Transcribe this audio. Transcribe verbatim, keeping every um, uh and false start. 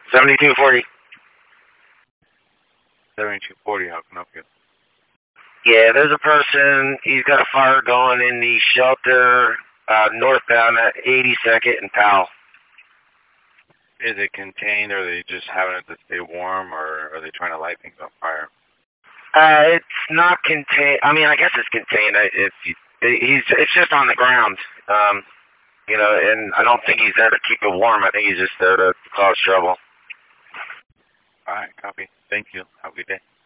seventy-two forty. seventy-two forty, how can I help you? Yeah, there's a person, he's got a fire going in the shelter uh, northbound at eighty-second and Powell. Is it contained, or are they just having it to stay warm, or are they trying to light things on fire? Uh, it's not contained. I mean, I guess it's contained. I- If you, he's, it's just on the ground. Um, you know, and I don't think he's there to keep it warm. I think he's just there to cause trouble. All right, copy. Thank you. Have a good day.